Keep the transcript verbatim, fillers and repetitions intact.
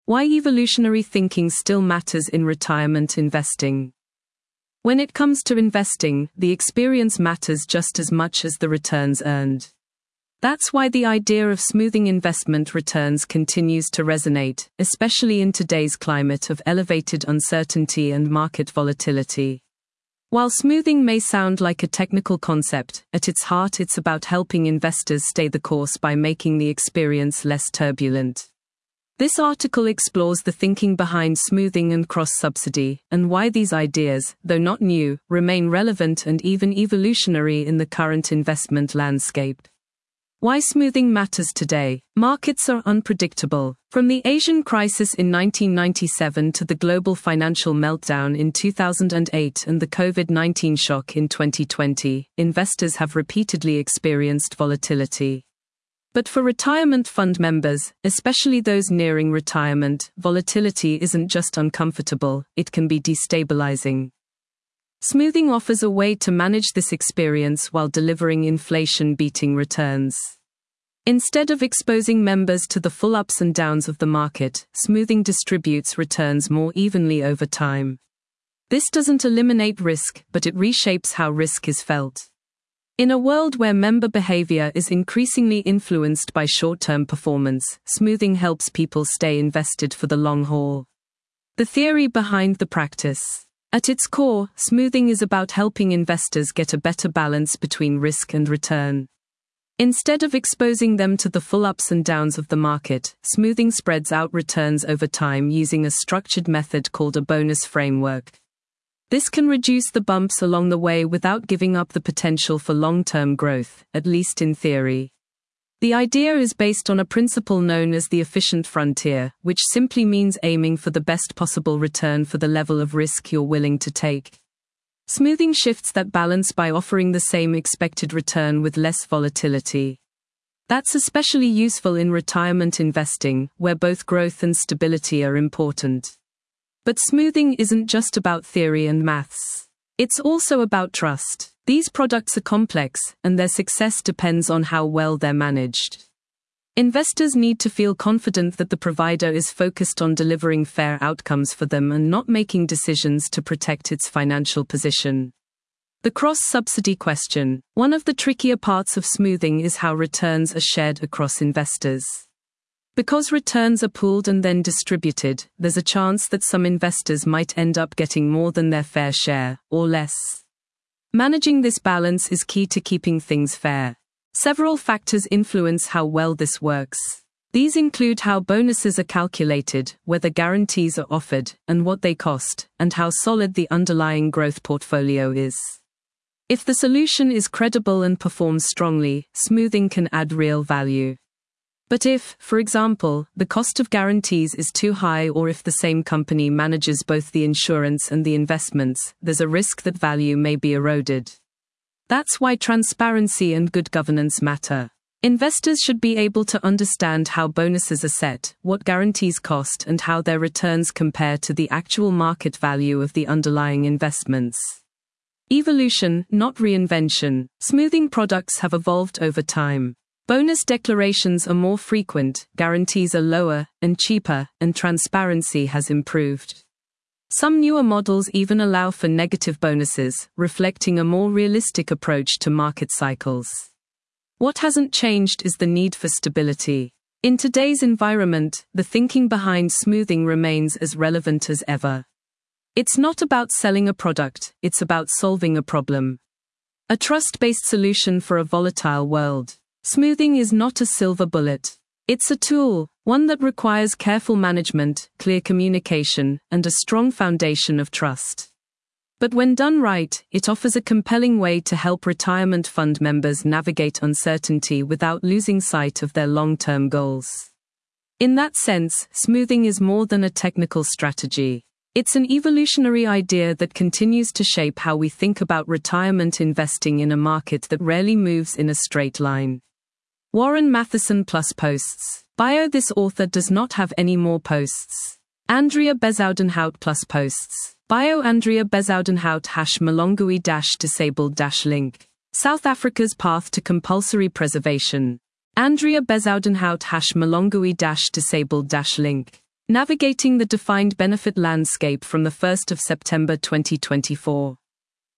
Why evolutionary thinking still matters in retirement investing. When it comes to investing, the experience matters just as much as the returns earned. That's why the idea of smoothing investment returns continues to resonate, especially in today's climate of elevated uncertainty and market volatility. While smoothing may sound like a technical concept, at its heart it's about helping investors stay the course by making the experience less turbulent. This article explores the thinking behind smoothing and cross-subsidy, and why these ideas, though not new, remain relevant and even evolutionary in the current investment landscape. Why smoothing matters today. Markets are unpredictable. From the Asian crisis in nineteen ninety-seven to the global financial meltdown in two thousand eight and the COVID nineteen shock in twenty twenty, investors have repeatedly experienced volatility. But for retirement fund members, especially those nearing retirement, volatility isn't just uncomfortable, it can be destabilizing. Smoothing offers a way to manage this experience while delivering inflation-beating returns. Instead of exposing members to the full ups and downs of the market, smoothing distributes returns more evenly over time. This doesn't eliminate risk, but it reshapes how risk is felt. In a world where member behavior is increasingly influenced by short-term performance, smoothing helps people stay invested for the long haul. The theory behind the practice. At its core, smoothing is about helping investors get a better balance between risk and return. Instead of exposing them to the full ups and downs of the market, smoothing spreads out returns over time using a structured method called a bonus framework. This can reduce the bumps along the way without giving up the potential for long-term growth, at least in theory. The idea is based on a principle known as the efficient frontier, which simply means aiming for the best possible return for the level of risk you're willing to take. Smoothing shifts that balance by offering the same expected return with less volatility. That's especially useful in retirement investing, where both growth and stability are important. But smoothing isn't just about theory and maths. It's also about trust. These products are complex, and their success depends on how well they're managed. Investors need to feel confident that the provider is focused on delivering fair outcomes for them and not making decisions to protect its financial position. The cross-subsidy question. One of the trickier parts of smoothing is how returns are shared across investors. Because returns are pooled and then distributed, there's a chance that some investors might end up getting more than their fair share, or less. Managing this balance is key to keeping things fair. Several factors influence how well this works. These include how bonuses are calculated, whether guarantees are offered, and what they cost, and how solid the underlying growth portfolio is. If the solution is credible and performs strongly, smoothing can add real value. But if, for example, the cost of guarantees is too high or if the same company manages both the insurance and the investments, there's a risk that value may be eroded. That's why transparency and good governance matter. Investors should be able to understand how bonuses are set, what guarantees cost, and how their returns compare to the actual market value of the underlying investments. Evolution, not reinvention. Smoothing products have evolved over time. Bonus declarations are more frequent, guarantees are lower and cheaper, and transparency has improved. Some newer models even allow for negative bonuses, reflecting a more realistic approach to market cycles. What hasn't changed is the need for stability. In today's environment, the thinking behind smoothing remains as relevant as ever. It's not about selling a product, it's about solving a problem. A trust-based solution for a volatile world. Smoothing is not a silver bullet. It's a tool, one that requires careful management, clear communication, and a strong foundation of trust. But when done right, it offers a compelling way to help retirement fund members navigate uncertainty without losing sight of their long-term goals. In that sense, smoothing is more than a technical strategy. It's an evolutionary idea that continues to shape how we think about retirement investing in a market that rarely moves in a straight line. Warren Matheson plus posts. Bio. This author does not have any more posts. Andrea Bezoudenhout plus posts. Bio. Andrea Bezoudenhout hash Malongui dash disabled dash link. South Africa's path to compulsory preservation. Andrea Bezoudenhout hash Malongui dash disabled dash link. Navigating the defined benefit landscape from the first of September twenty twenty-four.